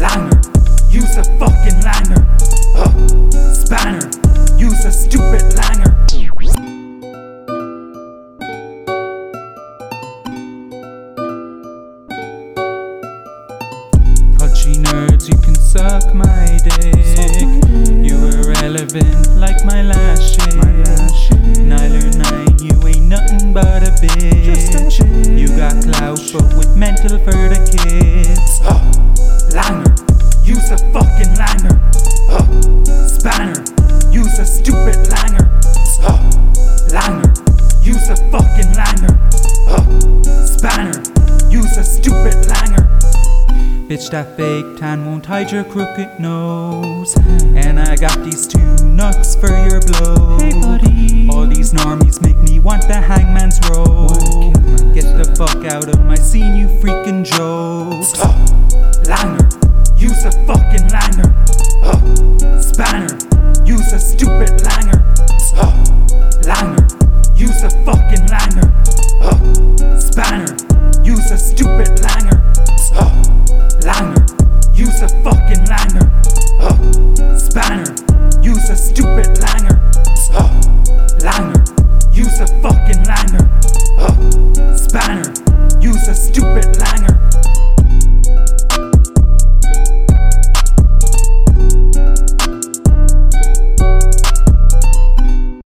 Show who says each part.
Speaker 1: Langer, use a fucking langer. Spanner, use a stupid langer. Culture nerds, you can suck my dick. You irrelevant like my last shit. Nyler 9, you ain't nothing but a bitch. You got clout, but with mental for the kids. Langer, use a fucking langer. Spanner, use a stupid langer. Langer, use a fucking langer. Spanner, use a stupid langer. Bitch, that fake tan won't hide your crooked nose. And I got these 2 nuts for your blow. Hey buddy, all these normies make me want the hangman's rope. Get the fuck out of my scene, you freaking jokes. Langer, use a fucking langer. Spanner, use a stupid langer. Langer,